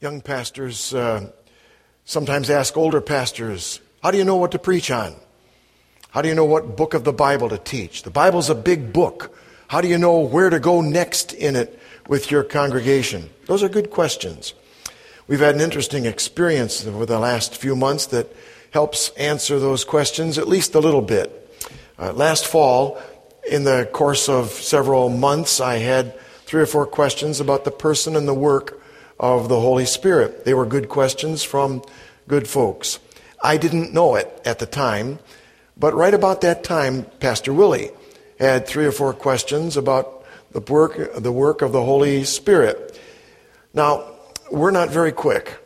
Young pastors sometimes ask older pastors, how do you know what to preach on? How do you know what book of the Bible to teach? The Bible's a big book. How do you know where to go next in it with your congregation? Those are good questions. We've had an interesting experience over the last few months that helps answer those questions at least a little bit. Last fall, in the course of several months, I had 3 or 4 questions about the person and the work of the Holy Spirit. They were good questions from good folks. I didn't know it at the time, but right about that time, Pastor Willie had 3 or 4 questions about the work of the Holy Spirit. Now, we're not very quick,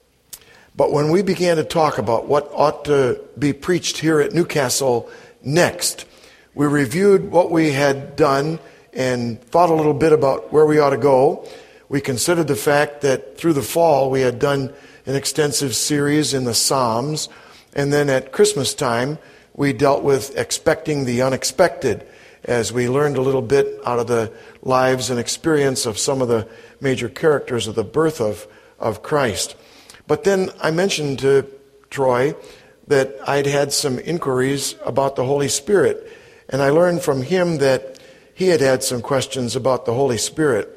but when we began to talk about what ought to be preached here at Newcastle next, we reviewed what we had done and thought a little bit about where we ought to go. We considered the fact that through the fall we had done an extensive series in the Psalms, and then at Christmas time we dealt with expecting the unexpected as we learned a little bit out of the lives and experience of some of the major characters of the birth of Christ. But then I mentioned to Troy that I'd had some inquiries about the Holy Spirit, and I learned from him that he had had some questions about the Holy Spirit.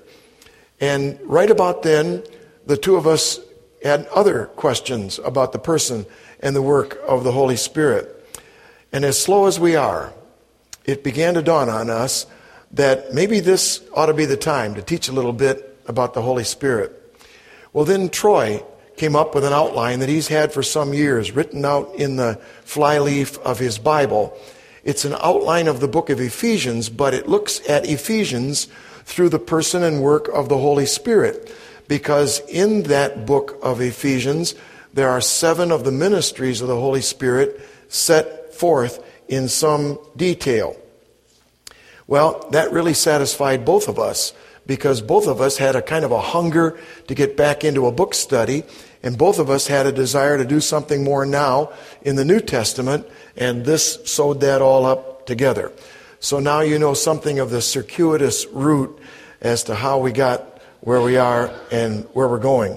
And right about then, the two of us had other questions about the person and the work of the Holy Spirit. And as slow as we are, it began to dawn on us that maybe this ought to be the time to teach a little bit about the Holy Spirit. Well, then Troy came up with an outline that he's had for some years, written out in the flyleaf of his Bible. It's an outline of the book of Ephesians, but it looks at Ephesians through the person and work of the Holy Spirit. Because in that book of Ephesians, there are 7 of the ministries of the Holy Spirit set forth in some detail. Well, that really satisfied both of us, because both of us had a kind of a hunger to get back into a book study, and both of us had a desire to do something more now in the New Testament, and this sewed that all up together. So now you know something of the circuitous route as to how we got where we are and where we're going.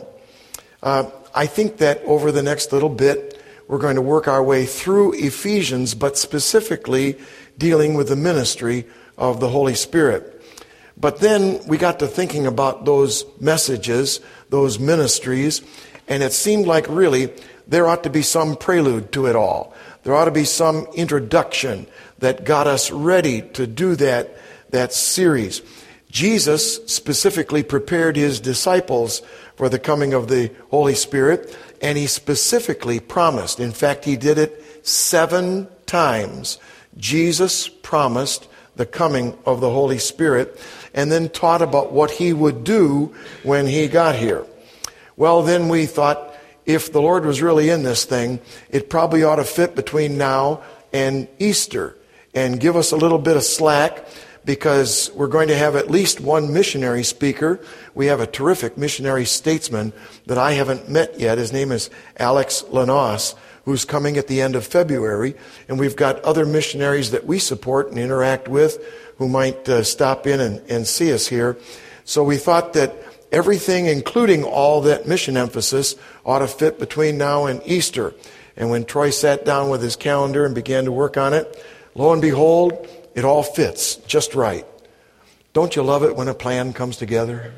I think that over the next little bit, we're going to work our way through Ephesians, but specifically dealing with the ministry of the Holy Spirit. But then we got to thinking about those messages, those ministries, and it seemed like really there ought to be some prelude to it all. There ought to be some introduction that got us ready to do that series. Jesus specifically prepared his disciples for the coming of the Holy Spirit, and he specifically promised, in fact, he did it 7 times. Jesus promised the coming of the Holy Spirit, and then taught about what he would do when he got here. Well, then we thought, if the Lord was really in this thing, it probably ought to fit between now and Easter and give us a little bit of slack, because we're going to have at least one missionary speaker. We have a terrific missionary statesman that I haven't met yet. His name is Alex Lanos, who's coming at the end of February. And we've got other missionaries that we support and interact with who might stop in and see us here. So we thought that everything, including all that mission emphasis, ought to fit between now and Easter. And when Troy sat down with his calendar and began to work on it, lo and behold, it all fits just right. Don't you love it when a plan comes together?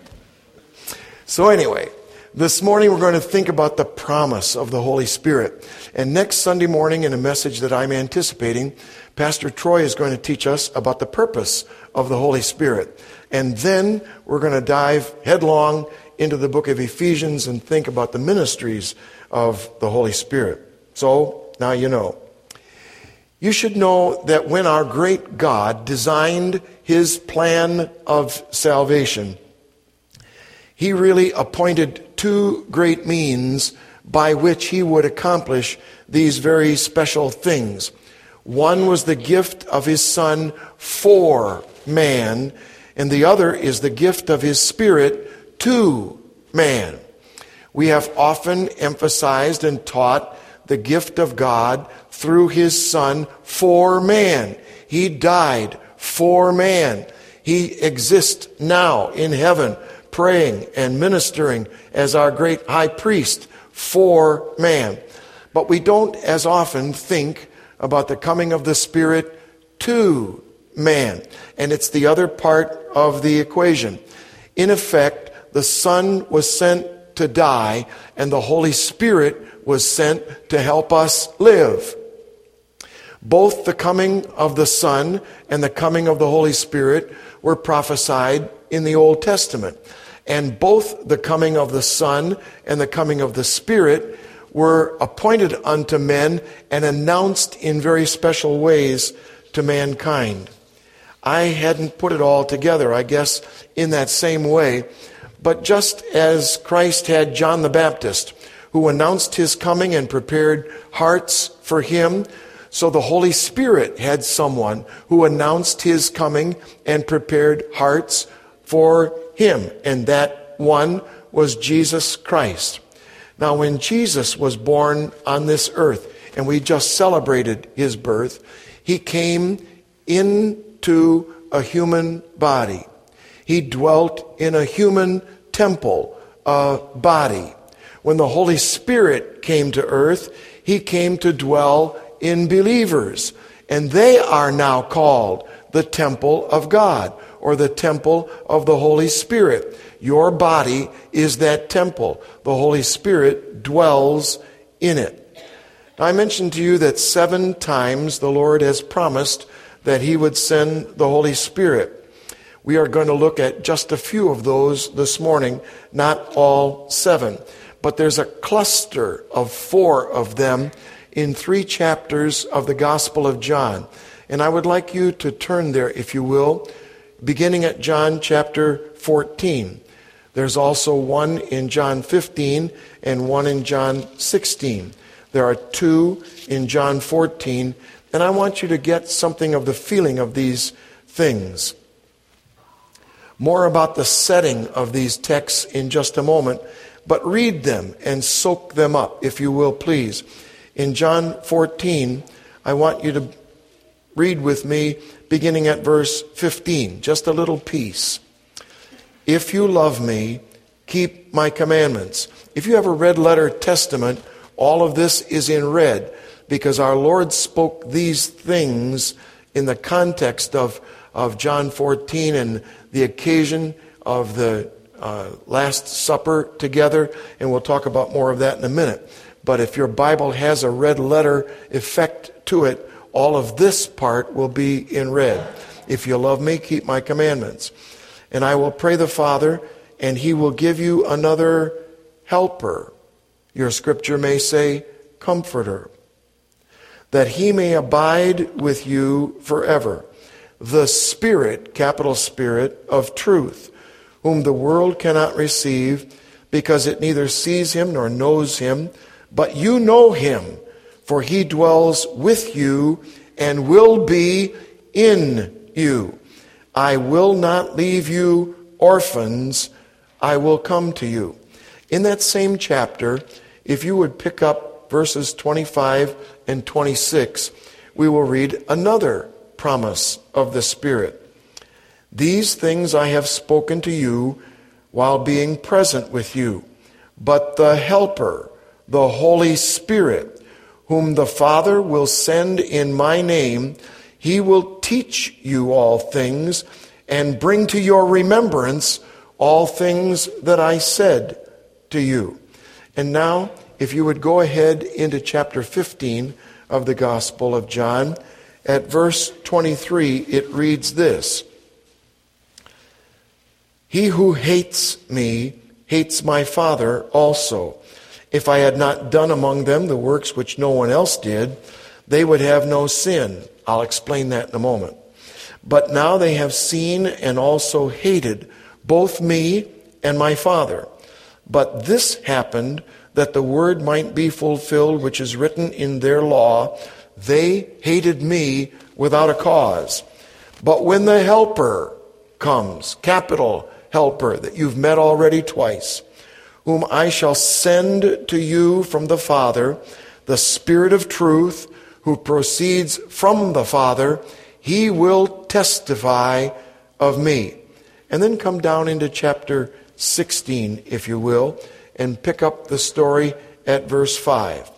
So anyway, this morning we're going to think about the promise of the Holy Spirit. And next Sunday morning, in a message that I'm anticipating, Pastor Troy is going to teach us about the purpose of the Holy Spirit. And then we're going to dive headlong into the book of Ephesians and think about the ministries of the Holy Spirit. So now you know. You should know that when our great God designed his plan of salvation, he really appointed 2 great means by which he would accomplish these very special things. One was the gift of his Son for man, and the other is the gift of his Spirit to man. We have often emphasized and taught the gift of God through his Son for man. He died for man. He exists now in heaven, praying and ministering as our great high priest for man. But we don't as often think about the coming of the Spirit to man. And it's the other part of the equation. In effect, the Son was sent to die, and the Holy Spirit was sent to help us live. Both the coming of the Son and the coming of the Holy Spirit were prophesied in the Old Testament. And both the coming of the Son and the coming of the Spirit were appointed unto men and announced in very special ways to mankind. I hadn't put it all together, I guess, in that same way. But just as Christ had John the Baptist, who announced his coming and prepared hearts for him, so the Holy Spirit had someone who announced his coming and prepared hearts for him. And that one was Jesus Christ. Now, when Jesus was born on this earth, and we just celebrated his birth, he came into a human body. He dwelt in a human temple, a body. When the Holy Spirit came to earth, he came to dwell in believers. And they are now called the temple of God, or the temple of the Holy Spirit. Your body is that temple. The Holy Spirit dwells in it. Now, I mentioned to you that 7 times the Lord has promised that he would send the Holy Spirit. We are going to look at just a few of those this morning, not all 7. But there's a cluster of 4 of them in 3 chapters of the Gospel of John. And I would like you to turn there, if you will, beginning at John chapter 14. There's also one in John 15 and one in John 16. There are 2 in John 14. And I want you to get something of the feeling of these things. More about the setting of these texts in just a moment. But read them and soak them up, if you will, please. In John 14, I want you to read with me beginning at verse 15, just a little piece. If you love me, keep my commandments. If you have a red letter testament, all of this is in red, because our Lord spoke these things in the context of John 14 and the occasion of the Last Supper together, and we'll talk about more of that in a minute. But if your Bible has a red letter effect to it, all of this part will be in red. If you love me, keep my commandments. And I will pray the Father, and he will give you another helper. Your scripture may say, comforter, that he may abide with you forever. The Spirit, capital Spirit, of truth, whom the world cannot receive, because it neither sees him nor knows him, but you know him, for he dwells with you and will be in you. I will not leave you orphans, I will come to you. In that same chapter, if you would pick up verses 25 and 26, we will read another promise of the Spirit. These things I have spoken to you while being present with you. But the Helper, the Holy Spirit, whom the Father will send in my name, he will teach you all things and bring to your remembrance all things that I said to you. And now, if you would go ahead into chapter 15 of the Gospel of John, at verse 23, it reads this: He who hates me hates my Father also. If I had not done among them the works which no one else did, they would have no sin. I'll explain that in a moment. But now they have seen and also hated both me and my Father. But this happened that the word might be fulfilled which is written in their law, they hated me without a cause. But when the Helper comes, capital Helper, that you've met already twice, whom I shall send to you from the Father, the Spirit of truth, who proceeds from the Father, he will testify of me. And then come down into chapter 16, if you will, and pick up the story at verse 5.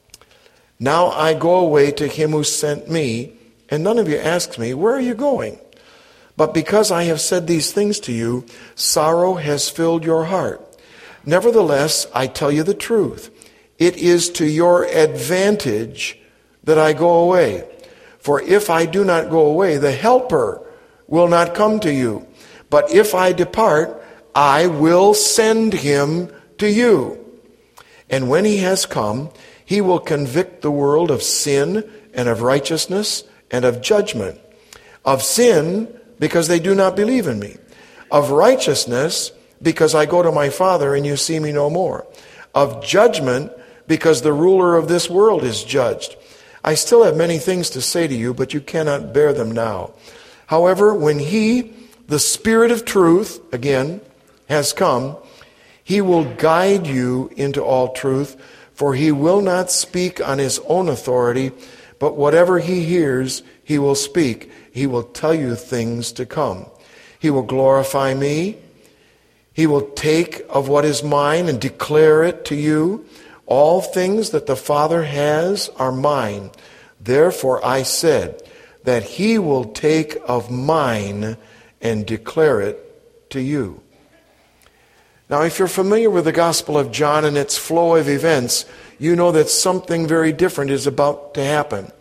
Now I go away to him who sent me, and none of you asks me, where are you going? But because I have said these things to you, sorrow has filled your heart. Nevertheless, I tell you the truth. It is to your advantage that I go away. For if I do not go away, the Helper will not come to you. But if I depart, I will send him to you. And when he has come, he will convict the world of sin and of righteousness and of judgment. Of sin, because they do not believe in me. Of righteousness, because I go to my Father and you see me no more. Of judgment, because the ruler of this world is judged. I still have many things to say to you, but you cannot bear them now. However, when he, the Spirit of truth, again, has come, he will guide you into all truth, for he will not speak on his own authority, but whatever he hears, he will speak. He will tell you things to come. He will glorify me. He will take of what is mine and declare it to you. All things that the Father has are mine. Therefore I said that he will take of mine and declare it to you. Now, if you're familiar with the Gospel of John and its flow of events, you know that something very different is about to happen.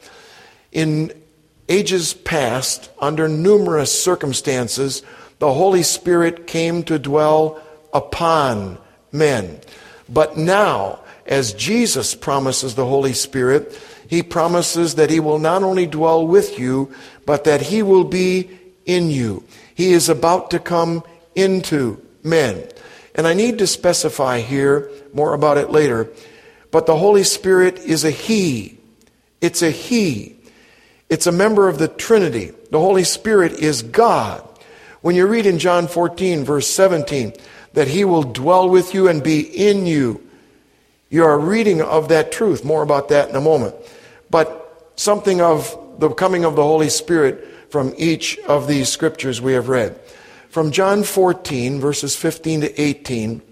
In ages past, under numerous circumstances, the Holy Spirit came to dwell upon men. But now, as Jesus promises the Holy Spirit, he promises that he will not only dwell with you, but that he will be in you. He is about to come into men. And I need to specify here, more about it later, but the Holy Spirit is a he. It's a he. It's a member of the Trinity. The Holy Spirit is God. When you read in John 14, verse 17, that he will dwell with you and be in you, you are reading of that truth. More about that in a moment. But something of the coming of the Holy Spirit from each of these scriptures we have read. From John 14, verses 15 to 18,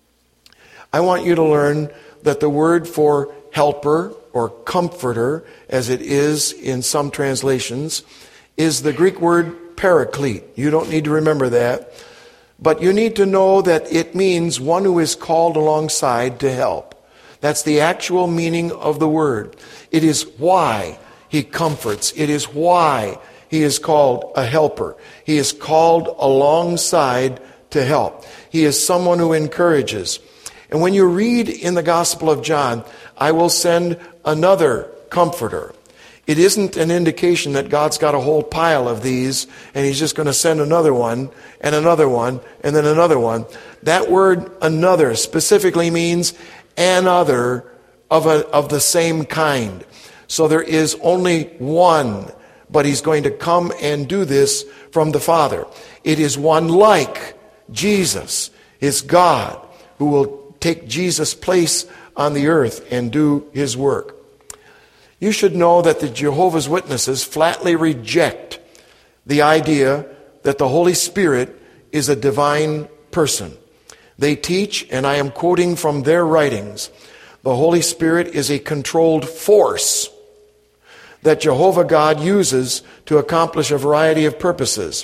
I want you to learn that the word for helper or comforter, as it is in some translations, is the Greek word paraclete. You don't need to remember that. But you need to know that it means one who is called alongside to help. That's the actual meaning of the word. It is why he comforts. It is why he is called a helper. He is called alongside to help. He is someone who encourages. And when you read in the Gospel of John, I will send another comforter. It isn't an indication that God's got a whole pile of these and he's just going to send another one and another one and then another one. That word another specifically means another of the same kind. So there is only one, but he's going to come and do this from the Father. It is one like Jesus, is God, who will take Jesus' place on the earth and do his work. You should know that the Jehovah's Witnesses flatly reject the idea that the Holy Spirit is a divine person. They teach, and I am quoting from their writings, the Holy Spirit is a controlled force that Jehovah God uses to accomplish a variety of purposes.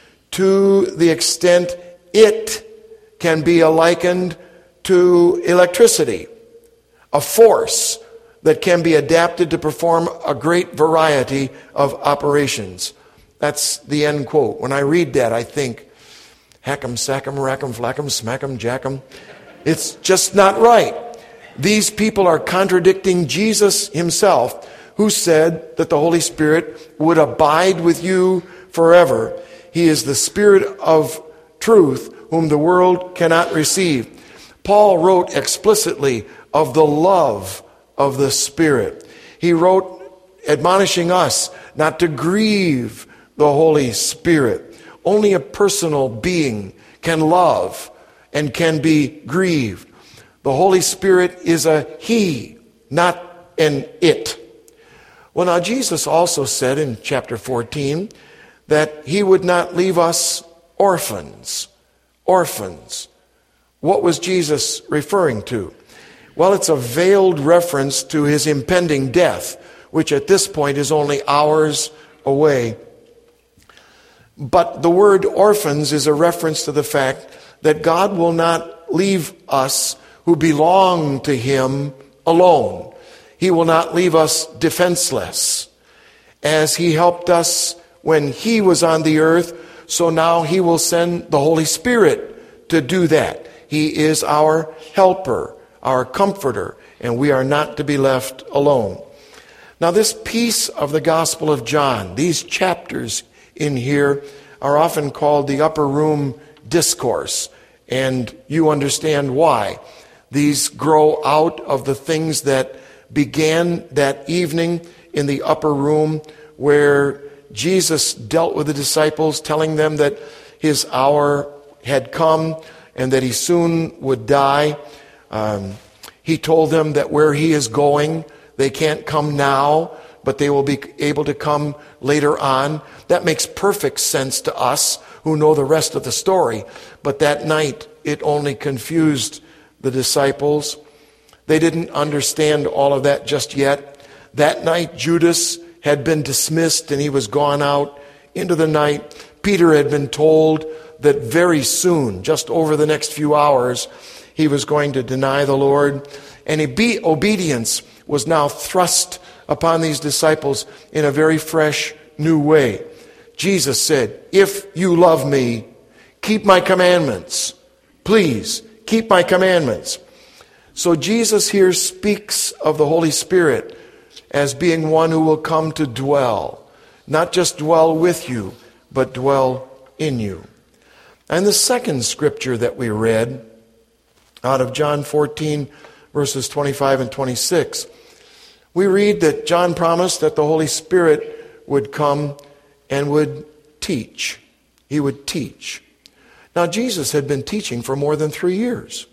To the extent it can be likened to electricity, a force that can be adapted to perform a great variety of operations. That's the end quote. When I read that, I think, hack 'em, sack 'em, rack 'em, flack 'em, smack 'em, jack 'em. It's just not right. These people are contradicting Jesus himself, who said that the Holy Spirit would abide with you forever. He is the Spirit of truth, whom the world cannot receive. Paul wrote explicitly of the love of the Spirit. He wrote admonishing us not to grieve the Holy Spirit. Only a personal being can love and can be grieved. The Holy Spirit is a he, not an it. Well, now Jesus also said in chapter 14 that he would not leave us orphans. Orphans. What was Jesus referring to? Well, it's a veiled reference to his impending death, which at this point is only hours away. But the word orphans is a reference to the fact that God will not leave us who belong to him alone. He will not leave us defenseless. As he helped us when he was on the earth, so now he will send the Holy Spirit to do that. He is our helper, our comforter, and we are not to be left alone. Now, this piece of the Gospel of John, these chapters in here, are often called the Upper Room Discourse, and you understand why. These grow out of the things that began that evening in the upper room where Jesus dealt with the disciples, telling them that his hour had come and that he soon would die. He told them that where he is going, they can't come now, but they will be able to come later on. That makes perfect sense to us who know the rest of the story. But that night, it only confused the disciples. They didn't understand all of that just yet. That night, Judas had been dismissed and he was gone out into the night. Peter had been told that very soon, just over the next few hours, he was going to deny the Lord. And obedience was now thrust upon these disciples in a very fresh, new way. Jesus said, "If you love me, keep my commandments. Please, keep my commandments." So Jesus here speaks of the Holy Spirit as being one who will come to dwell. Not just dwell with you, but dwell in you. And the second scripture that we read out of John 14, verses 25 and 26, we read that John promised that the Holy Spirit would come and would teach. He would teach. Now, Jesus had been teaching for more than 3 years.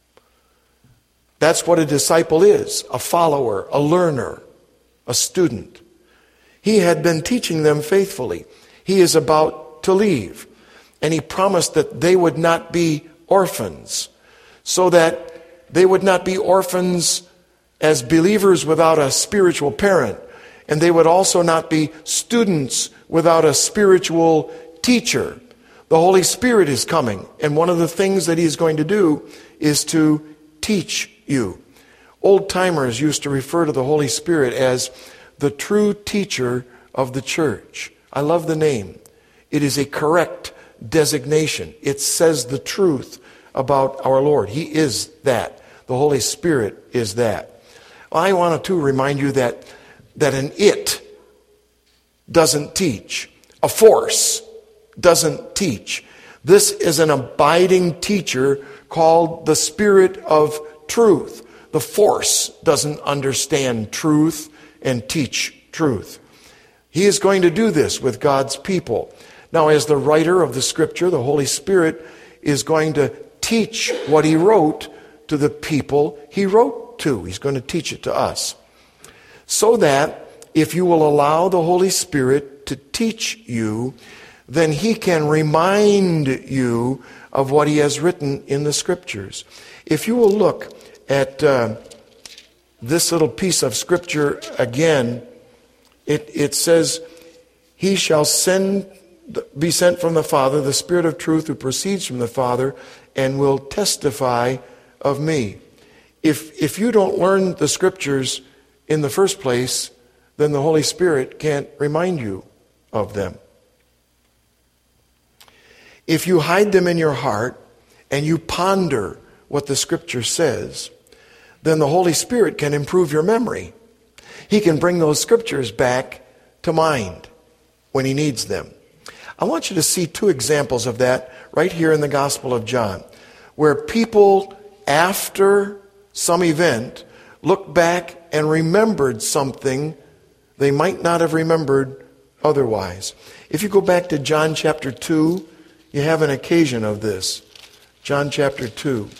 That's what a disciple is, a follower, a learner, a student. He had been teaching them faithfully. He is about to leave, and he promised that they would not be orphans, so that they would not be orphans as believers without a spiritual parent, and they would also not be students without a spiritual teacher. The Holy Spirit is coming, and one of the things that he is going to do is to teach you. Old-timers used to refer to the Holy Spirit as the true teacher of the church. I love the name. It is a correct designation. It says the truth about our Lord. He is that. The Holy Spirit is that. I want to remind you that an it doesn't teach. A force doesn't teach. This is an abiding teacher called the Spirit of truth. The force doesn't understand truth and teach truth. He is going to do this with God's people. Now, as the writer of the Scripture, the Holy Spirit is going to teach what he wrote to the people he wrote to. He's going to teach it to us. So that if you will allow the Holy Spirit to teach you, then he can remind you of what he has written in the Scriptures. If you will look at this little piece of Scripture again, it says, "He shall be sent from the Father, the Spirit of truth who proceeds from the Father, and will testify of me." If you don't learn the Scriptures in the first place, then the Holy Spirit can't remind you of them. If you hide them in your heart and you ponder what the Scripture says, then the Holy Spirit can improve your memory. He can bring those Scriptures back to mind when he needs them. I want you to see two examples of that right here in the Gospel of John, where people, after some event, looked back and remembered something they might not have remembered otherwise. If you go back to John chapter 2, you have an occasion of this. John chapter 2.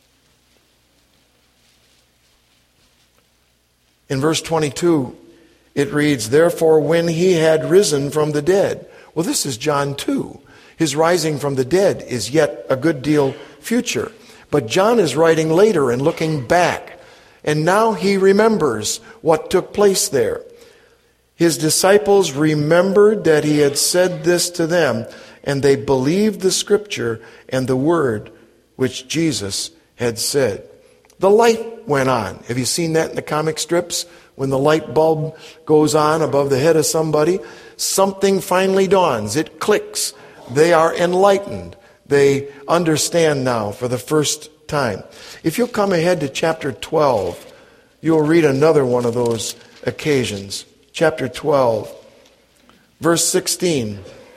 In verse 22, It reads, therefore, when he had risen from the dead. Well, this is John 2. His rising from the dead is yet a good deal future. But John is writing later and looking back. And now he remembers what took place there. His disciples remembered that he had said this to them, and they believed the scripture and the word which Jesus had said. The light went on. Have you seen that in the comic strips? When the light bulb goes on above the head of somebody, something finally dawns. It clicks. They are enlightened. They understand now for the first time. If you'll come ahead to chapter 12, you'll read another one of those occasions. Chapter 12, verse 16.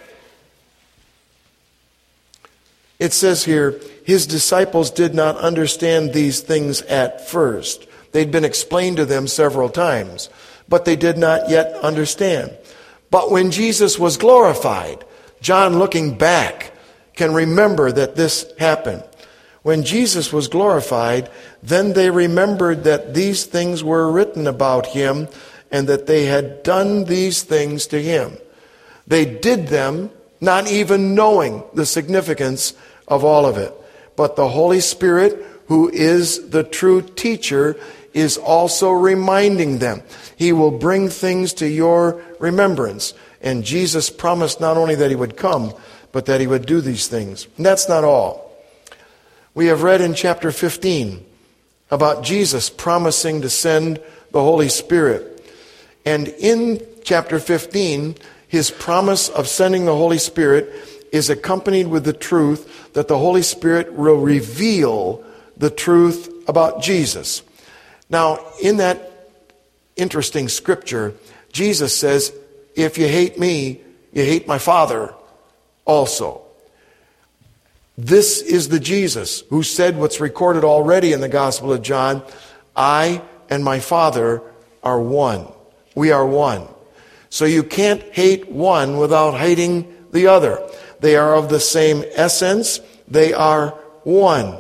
It says here, his disciples did not understand these things at first. They'd been explained to them several times, but they did not yet understand. But when Jesus was glorified, John, looking back, can remember that this happened. When Jesus was glorified, then they remembered that these things were written about him and that they had done these things to him. They did them not even knowing the significance of all of it. But the Holy Spirit, who is the true teacher, is also reminding them. He will bring things to your remembrance. And Jesus promised not only that he would come, but that he would do these things. And that's not all. We have read in chapter 15 about Jesus promising to send the Holy Spirit. And in chapter 15, his promise of sending the Holy Spirit is accompanied with the truth that the Holy Spirit will reveal the truth about Jesus. Now, in that interesting scripture, Jesus says, if you hate me, you hate my Father also. This is the Jesus who said what's recorded already in the Gospel of John, I and my Father are one. We are one. So you can't hate one without hating the other. They are of the same essence. They are one.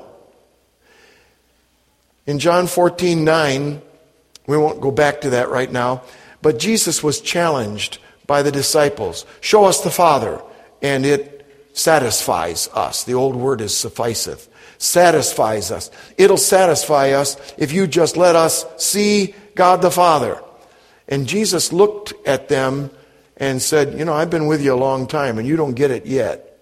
In John 14:9, we won't go back to that right now, but Jesus was challenged by the disciples. Show us the Father, and it satisfies us. The old word is sufficeth. Satisfies us. It'll satisfy us if you just let us see God the Father. And Jesus looked at them and said, I've been with you a long time and you don't get it yet.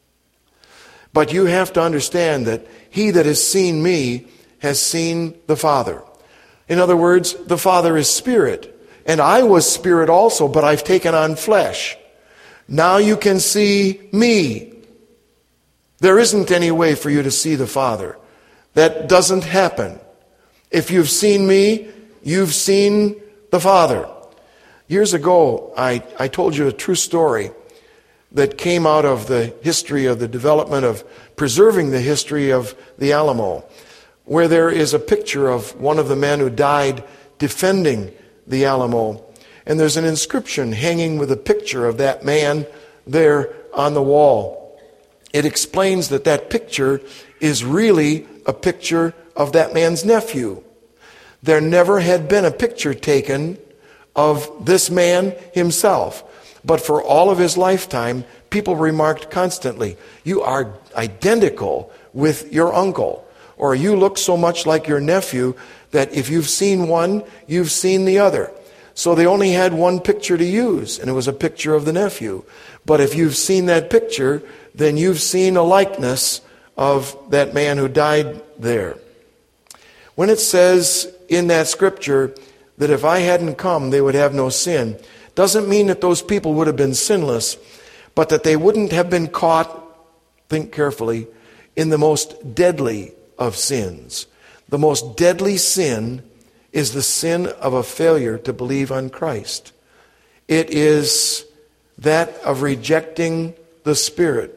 But you have to understand that he that has seen me has seen the Father. In other words, the Father is spirit. And I was spirit also, but I've taken on flesh. Now you can see me. There isn't any way for you to see the Father. That doesn't happen. If you've seen me, you've seen the Father. Years ago, I told you a true story that came out of the history of the development of preserving the history of the Alamo, where there is a picture of one of the men who died defending the Alamo. And there's an inscription hanging with a picture of that man there on the wall. It explains that that picture is really a picture of that man's nephew. There never had been a picture taken of this man himself. But for all of his lifetime, people remarked constantly, you are identical with your uncle. Or you look so much like your nephew that if you've seen one, you've seen the other. So they only had one picture to use, and it was a picture of the nephew. But if you've seen that picture, then you've seen a likeness of that man who died there. When it says in that scripture that if I hadn't come, they would have no sin, doesn't mean that those people would have been sinless, but that they wouldn't have been caught, think carefully, in the most deadly of sins. The most deadly sin is the sin of a failure to believe on Christ. It is that of rejecting the Spirit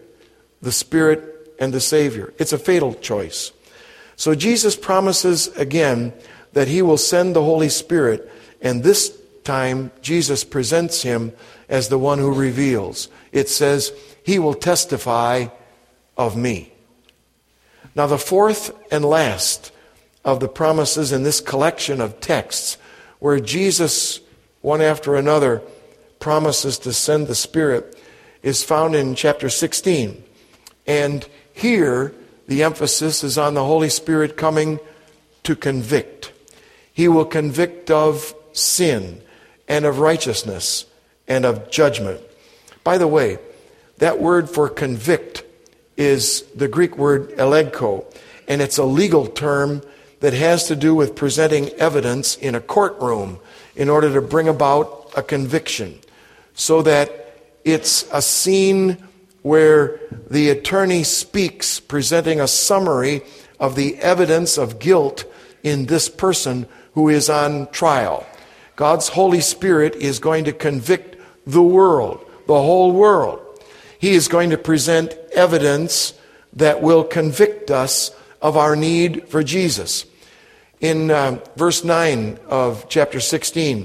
and the Savior. It's a fatal choice. So Jesus promises again that he will send the Holy Spirit, and this time Jesus presents him as the one who reveals. It says, he will testify of me. Now the fourth and last of the promises in this collection of texts where Jesus one after another, promises to send the Spirit is found in chapter 16. And here, the emphasis is on the Holy Spirit coming to convict. He will convict of sin and of righteousness and of judgment. By the way, that word for convict is the Greek word elegko, and it's a legal term that has to do with presenting evidence in a courtroom in order to bring about a conviction, so that it's a scene where the attorney speaks, presenting a summary of the evidence of guilt in this person who is on trial. God's Holy Spirit is going to convict the world, the whole world. He is going to present evidence that will convict us of our need for Jesus. In verse 9 of chapter 16,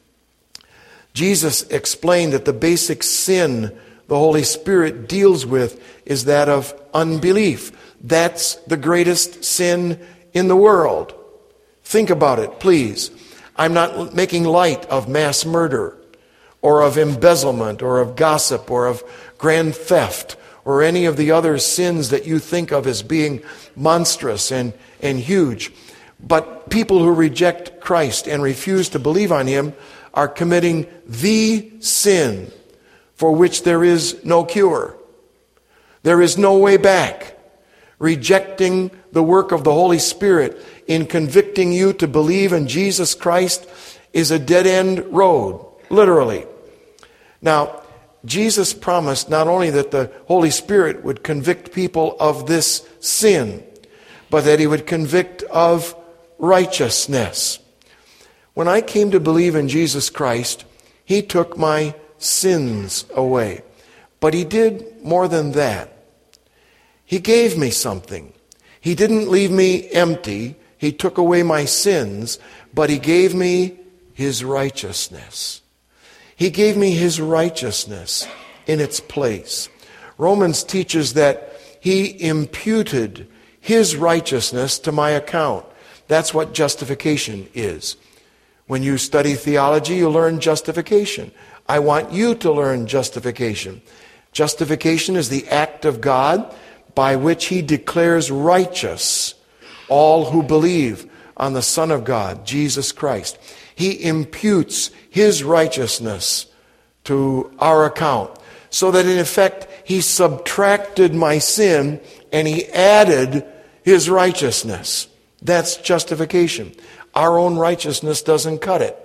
Jesus explained that the basic sin the Holy Spirit deals with is that of unbelief. That's the greatest sin in the world. Think about it, please. I'm not making light of mass murder or of embezzlement or of gossip or of grand theft or any of the other sins that you think of as being monstrous and huge. But people who reject Christ and refuse to believe on Him are committing the sin for which there is no cure. There is no way back. Rejecting the work of the Holy Spirit in convicting you to believe in Jesus Christ is a dead-end road, literally. Now, Jesus promised not only that the Holy Spirit would convict people of this sin, but that He would convict of righteousness. When I came to believe in Jesus Christ, He took my sins away. But He did more than that. He gave me something. He didn't leave me empty. He took away my sins, but He gave me His righteousness. He gave me His righteousness in its place. Romans teaches that He imputed His righteousness to my account. That's what justification is. When you study theology, you learn justification. I want you to learn justification. Justification is the act of God by which He declares righteous all who believe on the Son of God, Jesus Christ. He imputes His righteousness to our account, so that in effect He subtracted my sin and He added His righteousness. That's justification. Our own righteousness doesn't cut it.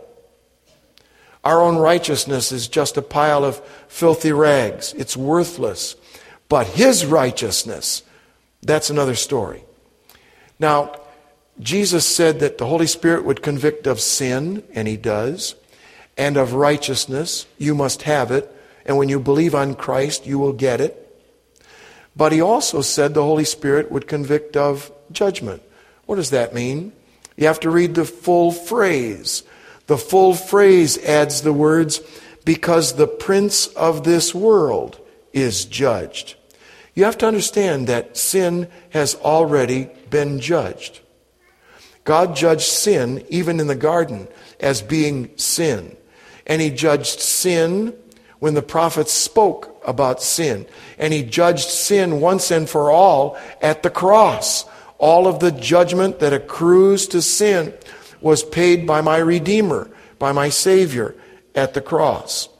Our own righteousness is just a pile of filthy rags. It's worthless. But His righteousness, that's another story. Now, Jesus said that the Holy Spirit would convict of sin, and He does, and of righteousness. You must have it, and when you believe on Christ, you will get it. But He also said the Holy Spirit would convict of judgment. What does that mean? You have to read the full phrase. The full phrase adds the words, because the prince of this world is judged. You have to understand that sin has already been judged. God judged sin, even in the garden, as being sin. And He judged sin when the prophets spoke about sin. And He judged sin once and for all at the cross. All of the judgment that accrues to sin was paid by my Redeemer, by my Savior at the cross.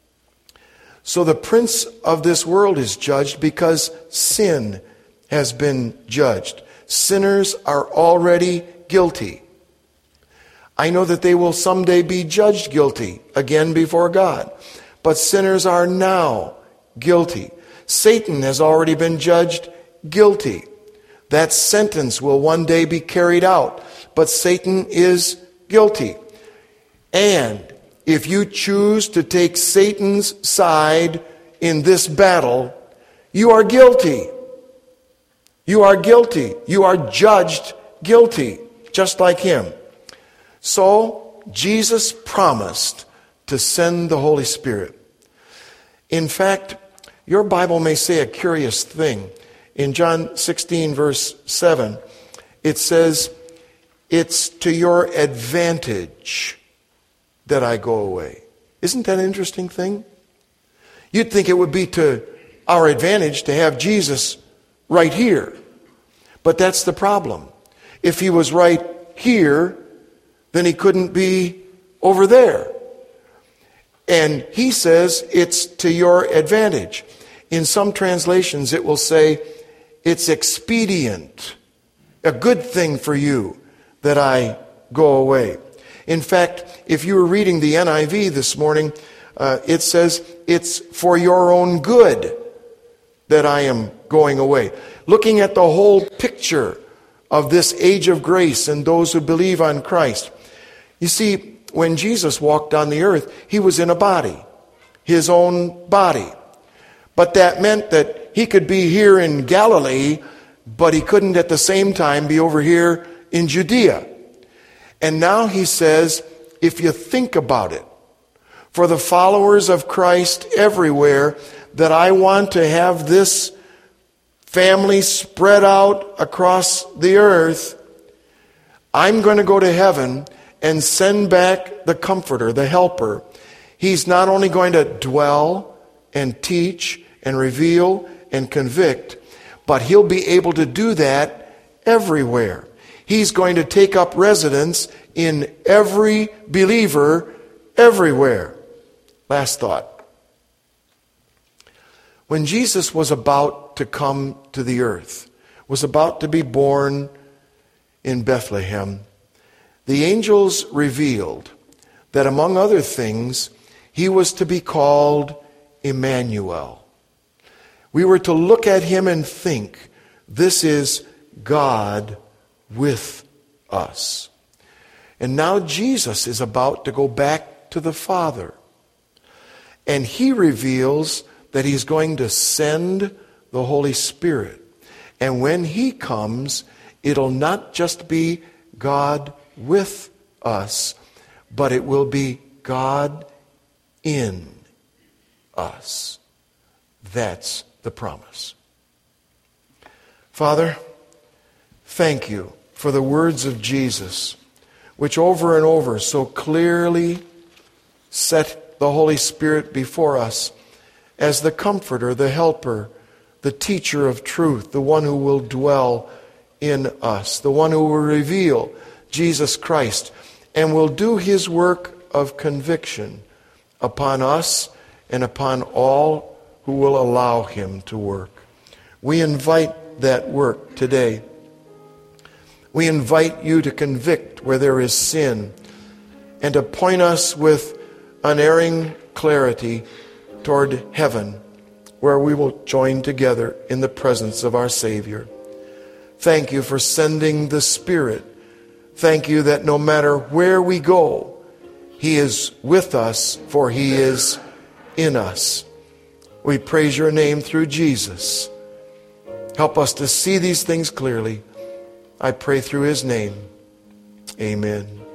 So the prince of this world is judged because sin has been judged. Sinners are already guilty. I know that they will someday be judged guilty again before God. But sinners are now guilty. Satan has already been judged guilty. That sentence will one day be carried out. But Satan is guilty. And if you choose to take Satan's side in this battle, you are guilty. You are guilty. You are judged guilty, just like him. So, Jesus promised to send the Holy Spirit. In fact, your Bible may say a curious thing. In John 16, verse 7, it says, it's to your advantage that I go away. Isn't that an interesting thing? You'd think it would be to our advantage to have Jesus right here. But that's the problem. If he was right here, then he couldn't be over there. And he says it's to your advantage. In some translations it will say it's expedient, a good thing for you that I go away. In fact, if you were reading the NIV this morning, it says it's for your own good that I am going away. Looking at the whole picture of this age of grace and those who believe on Christ. You see, when Jesus walked on the earth, he was in a body, his own body. But that meant that he could be here in Galilee, but he couldn't at the same time be over here in Judea. And now he says, if you think about it, for the followers of Christ everywhere, that I want to have this family spread out across the earth, I'm going to go to heaven and send back the Comforter, the Helper. He's not only going to dwell and teach and reveal and convict, but he'll be able to do that everywhere. He's going to take up residence in every believer everywhere. Last thought. When Jesus was about to come to the earth, was about to be born in Bethlehem, the angels revealed that among other things, he was to be called Emmanuel. We were to look at him and think, this is God with us. And now Jesus is about to go back to the Father. And he reveals that he's going to send the Holy Spirit. And when he comes, it'll not just be God with us, but it will be God in us. That's the promise. Father, thank you for the words of Jesus, which over and over so clearly set the Holy Spirit before us as the Comforter, the Helper, the Teacher of truth, the one who will dwell in us, the one who will reveal Jesus Christ and will do his work of conviction upon us and upon all who will allow him to work. We invite that work today. We invite you to convict where there is sin and to point us with unerring clarity toward heaven, where we will join together in the presence of our Savior. Thank you for sending the Spirit. Thank you that no matter where we go, he is with us, for he is in us. We praise your name through Jesus. Help us to see these things clearly. I pray through his name. Amen.